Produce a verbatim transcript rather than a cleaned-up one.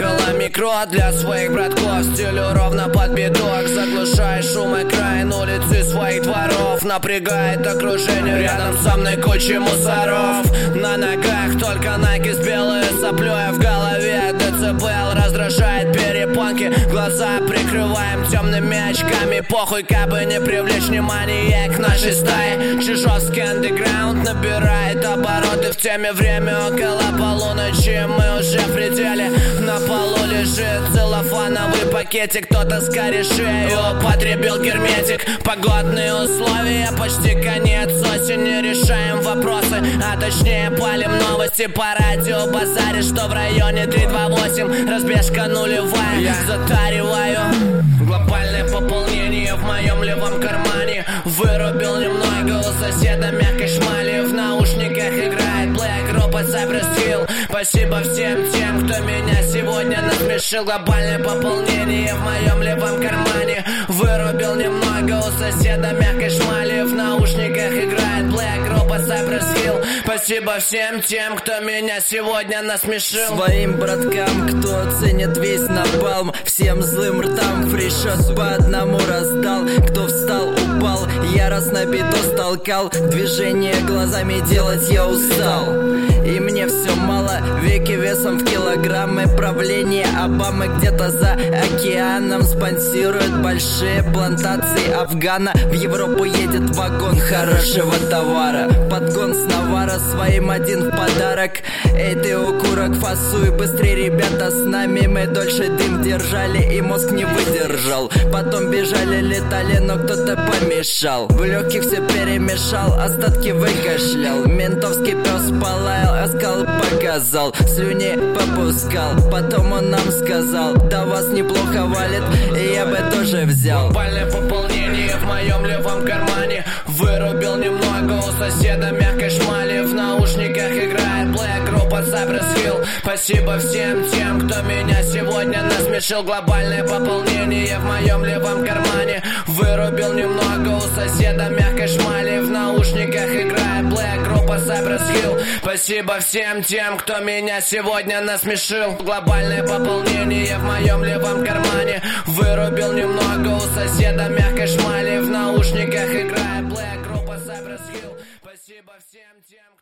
выбрала микро для своих братков. Стилю ровно под биток, заглушая шум окраин улицы своих дворов. Напрягает окружение, рядом со мной куча мусоров. На ногах только найки с белой соплей, в голове децибел раздражает перепонки. Глаза прикрываем темными очками, похуй, как бы не привлечь внимание к нашей стае. Чижовский андеграунд набирает обороты в теме. Время около полуночи, мы уже в пределе. На полу лежит целлофановый пакетик, кто-то с корешею употребил герметик. Погодные условия, почти конец осени, решаем вопросы, а точнее палим новости по радио. Базаре, что в районе три два восемь, разбежка нулевая. Я затариваю глобальное пополнение в моем левом кармане. Вырубил немного у соседа мягкой шмали. В наушниках играет Black, группа Cypress Hill. Спасибо всем тем, кто меня сегодня насмешил. Глобальное пополнение в моем левом кармане. Вырубил немного у соседа мягкой шмали. В наушниках играет Black, группа Cypress Hill. Спасибо всем тем, кто меня сегодня насмешил. Своим браткам, кто ценит весь напалм, всем злым ртам фришот по одному раздал. Кто встал, упал, яростно битос толкал. Движение глазами делать я устал, и мне все мало. Веки весом в килограммы. Правление Обамы где-то за океаном спонсирует большие плантации Афгана. В Европу едет вагон хорошего товара. Подгон с навара своим один в подарок. Эй, ты укурок, фасуй быстрее, ребята, с нами. Мы дольше дым держали и мозг не выдержал. Потом бежали, летали, но кто-то помешал. В легких все перемешал, остатки выкашлял. Ментовский пес полаял, оскал показал, слюни попускал. Потом он нам сказал: да вас неплохо валит, и я бы тоже взял. Глобальное пополнение в моем левом кармане. Вырубил немного у соседа мягкой шмали. В наушниках играет Black, группа Cypress Hill. Спасибо всем тем, кто меня сегодня насмешил. Глобальное пополнение в моем левом кармане. Вырубил немного у соседа мягкой шмали. В наушниках играет Black, группа Cypress Hill. Спасибо всем тем, кто меня сегодня насмешил. Глобальное пополнение в моем левом кармане. Вырубил немного у соседа мягкой шмали. В наушниках играет Black, группа Cypress Hill. Спасибо всем тем,